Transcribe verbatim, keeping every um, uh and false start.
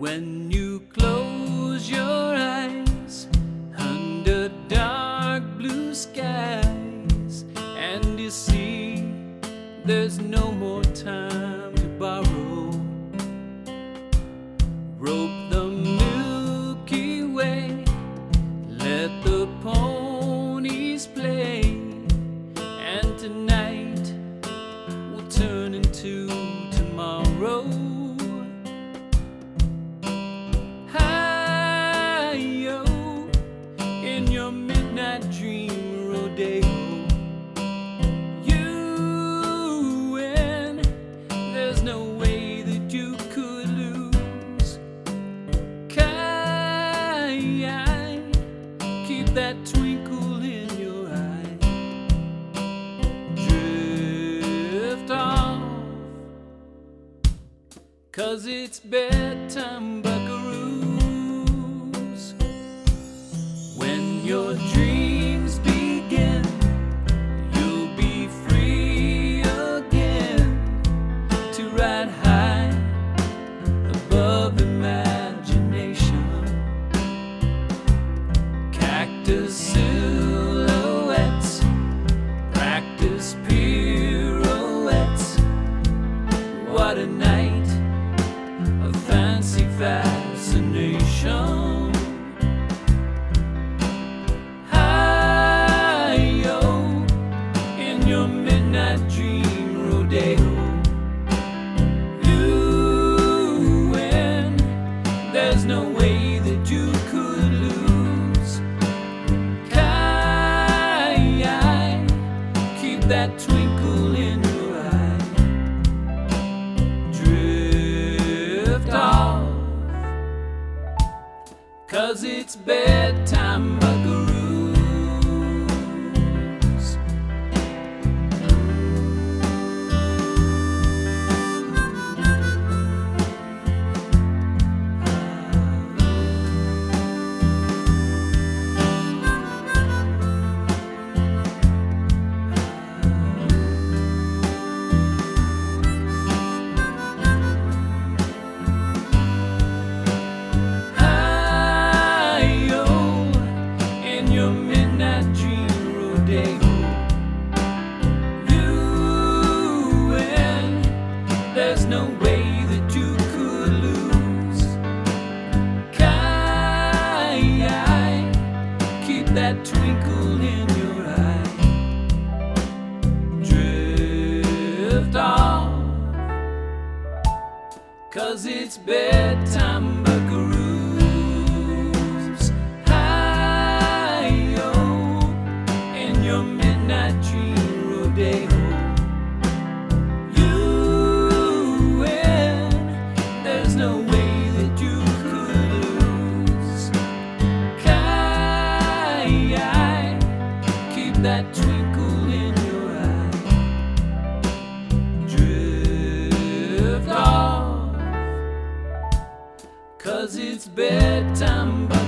When you close your eyes under dark blue skies, and you see there's no more time to borrow, rope the Milky Way, let the ponies play, and tonight will turn into tomorrow. Hi-yo, in your midnight dream rodeo, you win. There's no way that you could lose. Kai, keep that twinkle in your eye. Drift off, 'cause it's bedtime, buckaroos. When your dreams begin, you'll be free again to ride high above imagination. Cactus silhouettes, practice pirouettes. What a night of fancy fascination. Hi-yo, in your midnight dream rodeo, you win. There's no way that you could lose. Kai, keep that twinkle in your eye. Drift off, 'cause it's bedtime, buckaroos. Hi-yo, in your midnight dream rodeo, you win. There's no way that you could lose. Kai, keep that twinkle in your eye. Drift off, 'cause it's bedtime, buckaroos. Hi-yo, in your midnight dream rodeo, you win. There's no way that you could lose. Kai, keep that twinkle in your eye. Drift off, 'cause it's bedtime.